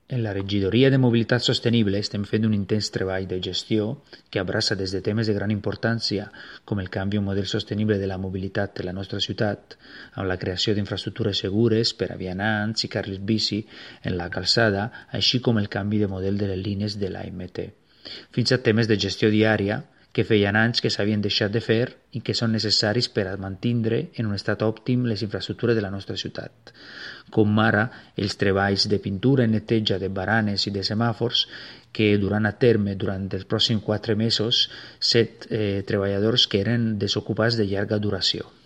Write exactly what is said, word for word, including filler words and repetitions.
En la regidoria de mobilitat sostenible estem fent un intens treball de gestió que abraça des de temes de gran importància com el canvi a un model sostenible de la mobilitat de la nostra ciutat, amb la creació d'infraestructures segures per a vianants i carrils bici en la calçada, així com el canvi de model de les línies de l'A M T, fins a temes de gestió diària que feien anys que s'havien deixat de fer i que són necessaris per a mantenir en un estat òptim les infraestructures de la nostra ciutat, com ara els treballs de pintura i neteja de baranes i de semàfors que duran a terme durant els pròxims quatre mesos set eh, treballadors que eren desocupats de llarga duració.